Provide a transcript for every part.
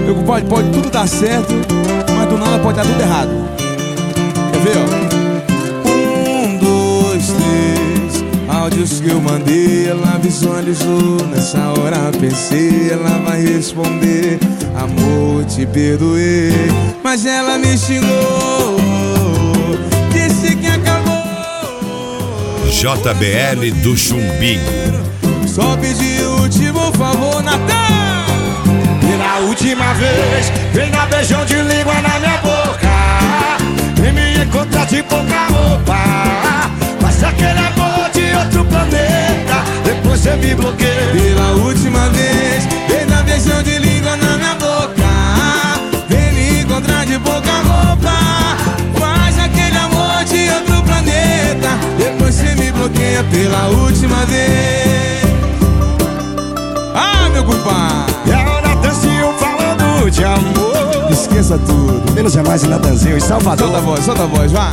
Meu compadre, pode tudo dar certo, mas do nada pode dar tudo errado. Quer ver, ó? 1, 2, 3. Áudios que eu mandei, ela visualizou. Nessa hora pensei, ela vai responder: amor, te perdoei. Mas ela me xingou, disse que acabou. JBL do Chumbinho. Só pedi o último favor, Natan. Pela última vez, vem dar beijão de língua na minha boca. Vem me encontrar de pouca roupa. Mas aquele amor de outro planeta, depois você me bloqueia. Pela última vez, vem dar beijão de língua na minha boca. Vem me encontrar de pouca roupa. Faz aquele amor de outro planeta, depois você me bloqueia. Pela última vez. Ah, meu compadre! É o Natanzinho falando de amor. Esqueça tudo. Menos é mais em Natanzinho em Salvador. Solta a voz, vá.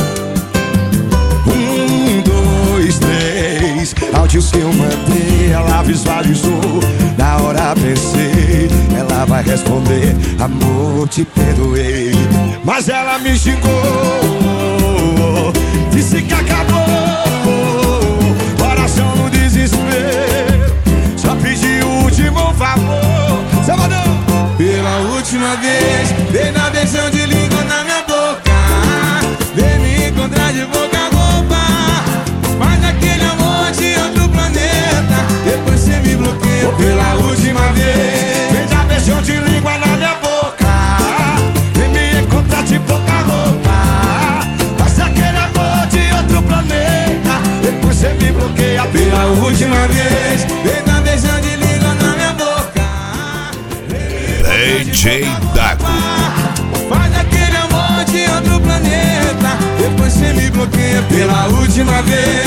1, 2, 3. Áudios que eu mandei, ela visualizou. Na hora pensei, ela vai responder: amor, te perdoei. Mas ela me xingou, disse que acabou. Coração no desespero, só pedi o último favor. Salvador! Pela última vez, vem dar beijão de língua na minha boca. Vem me encontrar de boca roupa. Faz aquele amor de outro planeta, depois você me bloqueia. Pela última vez, vem dar beijão de língua na minha boca. Vem me encontrar de pouca roupa. Faz aquele amor de outro planeta, depois você me bloqueia. pela última vez, vem dar beijão de língua na minha boca. DJ Dago. Faz aquele amor de outro planeta, depois você me bloqueia pela última vez.